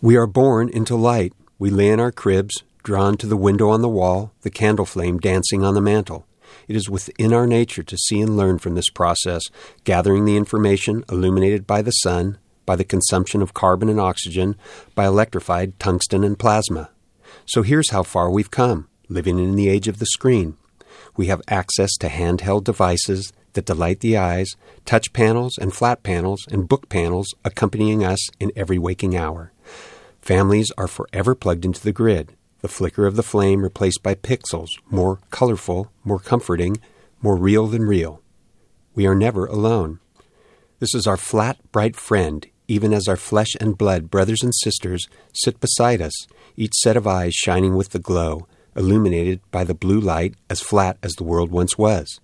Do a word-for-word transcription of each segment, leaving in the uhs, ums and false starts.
We are born into light. We lay in our cribs, drawn to the window on the wall, the candle flame dancing on the mantel. It is within our nature to see and learn from this process, gathering the information illuminated by the sun, by the consumption of carbon and oxygen, by electrified tungsten and plasma. So here's how far we've come, living in the age of the screen. We have access to handheld devices that delight the eyes, touch panels and flat panels and book panels accompanying us in every waking hour. Families are forever plugged into the grid, the flicker of the flame replaced by pixels, more colorful, more comforting, more real than real. We are never alone. This is our flat, bright friend, even as our flesh and blood brothers and sisters sit beside us, each set of eyes shining with the glow, illuminated by the blue light as flat as the world once was.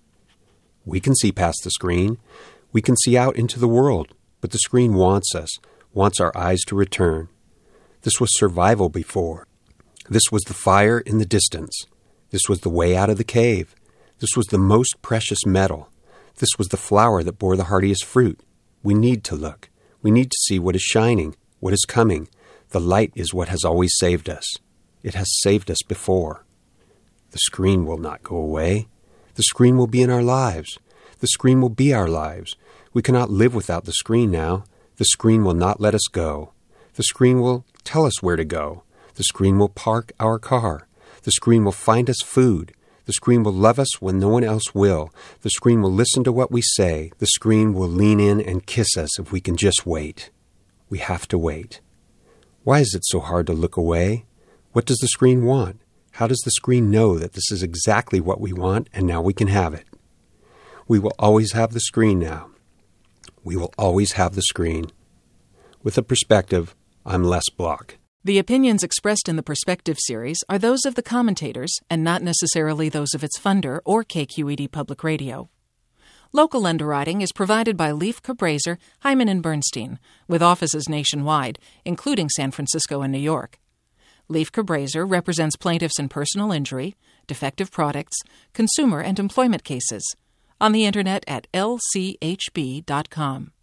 We can see past the screen. We can see out into the world, but the screen wants us, wants our eyes to return. This was survival before. This was the fire in the distance. This was the way out of the cave. This was the most precious metal. This was the flower that bore the hardiest fruit. We need to look. We need to see what is shining, what is coming. The light is what has always saved us. It has saved us before. The screen will not go away. The screen will be in our lives. The screen will be our lives. We cannot live without the screen now. The screen will not let us go. The screen will tell us where to go. The screen will park our car. The screen will find us food. The screen will love us when no one else will. The screen will listen to what we say. The screen will lean in and kiss us if we can just wait. We have to wait. Why is it so hard to look away? What does the screen want? How does the screen know that this is exactly what we want and now we can have it? We will always have the screen now. We will always have the screen. With a perspective, I'm Les Block. The opinions expressed in the Perspective series are those of the commentators and not necessarily those of its funder or K Q E D Public Radio. Local underwriting is provided by Leif Cabraser, Hyman and Bernstein, with offices nationwide, including San Francisco and New York. Leif Cabraser represents plaintiffs in personal injury, defective products, consumer and employment cases. On the Internet at L C H B dot com.